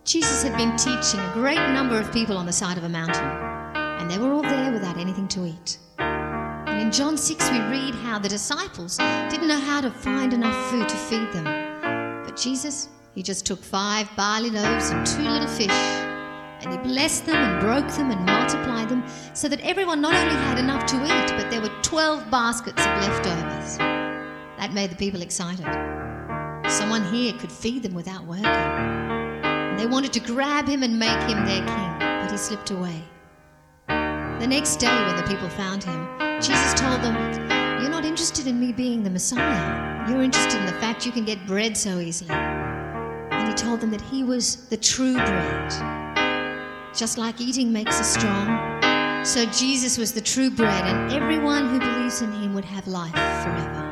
Jesus had been teaching a great number of people on the side of a mountain, and they were all there without anything to eat. And in John 6 we read how the disciples didn't know how to find enough food to feed them. But Jesus, he just took 5 barley loaves and 2 little fish, and he blessed them and broke them and multiplied them so that everyone not only had enough to eat, but there were 12 baskets of leftovers. That made the people excited. Someone here could feed them without working. And they wanted to grab him and make him their king, but he slipped away. The next day when the people found him, Jesus told them, "You're not interested in me being the Messiah. You're interested in the fact you can get bread so easily." And he told them that he was the true bread. Just like eating makes us strong, so Jesus was the true bread, and everyone who believes in him would have life forever.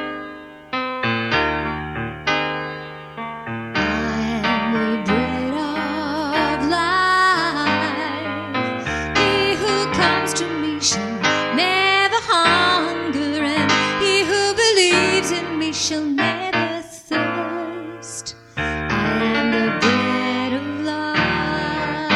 Shall never thirst. I am the bread of life.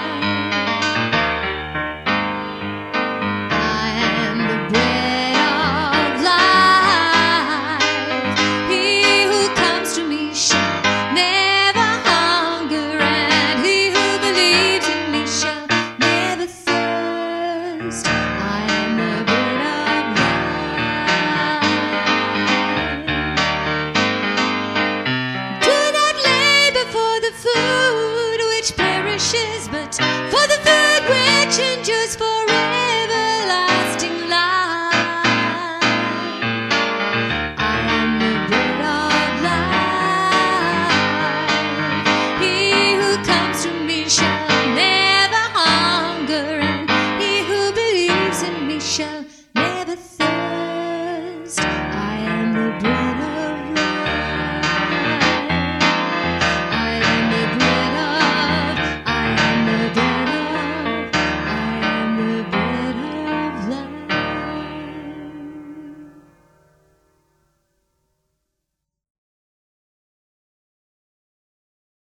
I am the bread of life. He who comes to me shall never hunger, and he who believes in me shall never thirst. I am the bread of life. Food which perishes, but for the food which endures for everlasting life. I am the bread of life. He who comes to me shall never hunger, and he who believes in me shall